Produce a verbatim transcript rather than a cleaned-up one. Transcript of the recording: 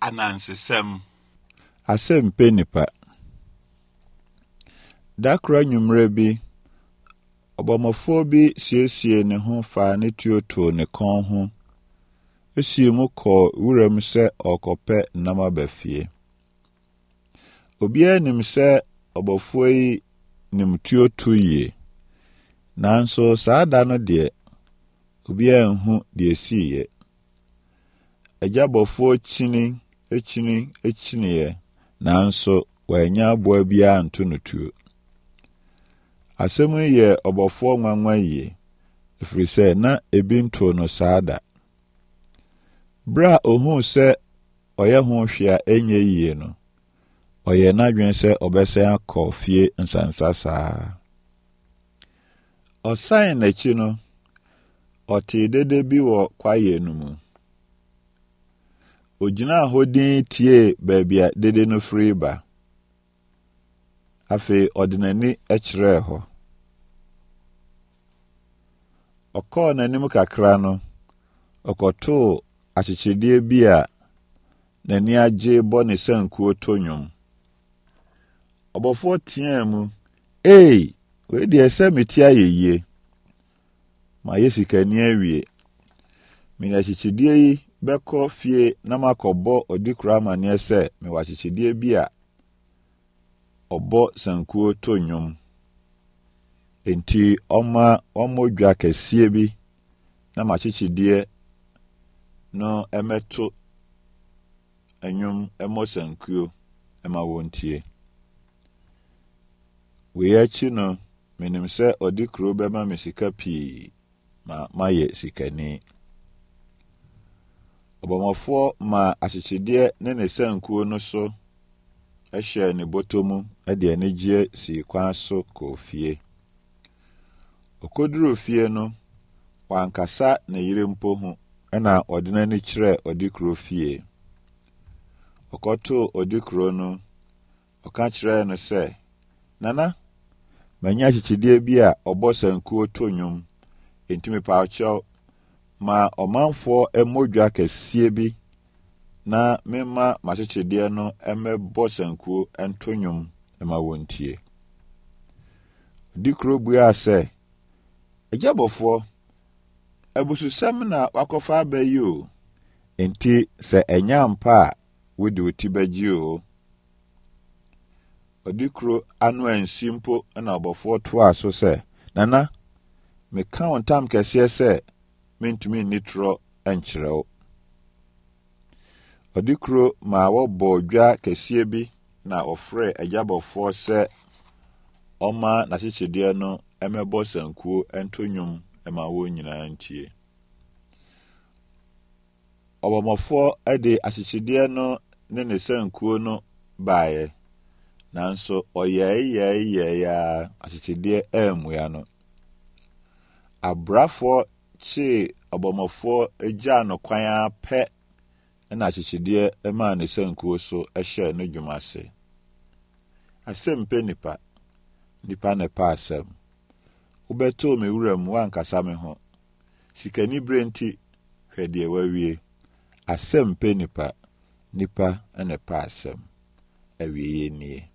anansesem. Asem penipa. Dakra nwumre bi obomofo bi siesie ne ho fa ne tuoto ne kon ho. Esie mu ko wuram se okope nama bafie. Obia nim se obofo yi nim tuoto ye. Nanso saada no de obia nhu de siye. Ajabofo chini echini echiniye nanso wanya aboa bia anto no tuo. Asemu ye obofo nwanwa ye efiri se na ebinto no saada. Bra ohun se oye ho hwea enye yie no oye na dwen se obese akọ fie nsansasa. Osan na chi no oti dede bi wo kwaye no mu. Ogina hodin tie baabia dede no free ba. Afe ordinani echre ho. Okọ nanim kakra no okoto achichidie bi a nani age bo ne sankuo tonwom. Obofo tia mu, "Ei, we de ese metia yeye." Ma yesikani awie. Mina achichidie yi beko fie na makobo odikura mane se me wachichidie bi a obo sankuo tonwom. Enti oma omodwa kesie bi na machichidie no emeto enwom emo sankuo ema wontie. We achi no menim se odikuro bema mesika pi ma maye sikani. Obomofo ma achichidie ne ne sankuo no so ehye ne botomu ade anigye si kwan so ko fie. Okoduru fie no wankasa na yire mpo hu ena ordinary kire odikuro fie. Okoto odikuro no oka kire no se, "Nana, manya achichidie bi a obo sankuo tonwom entimi paacho ma omanfo emodwa kasie bi na mema machichidie no emebo sankuo entonwom ema wontie." Odikuro bua se, "Ejabofo abususam na wakofa abayo enti se enya mpa wodi otibagi o." Odikuro anu ansimpo na obofo to aso se, "Nana, me count tam kese se mentumi nitro enkyerɛw." Odikuro ma wo bodwa kese bi na ofre ejabofo se oma na chichidie no emebo sankuo entonwom ema wo nyina ntie. Obomofo ade achichidie no ne ne sankuo no baaye. Nanso oye ye ye ya achichidie emua no. Abrafo chi obomofo eja no kwan ape na achichidie ema ne sankuo so ehye no dwumase. Asem penipa nipa ne pa asem. Ubeto me wuram wankasa me ho. Sikani brenti hwede wawie. Asem penipa nipa ene pa asem. Awie nie.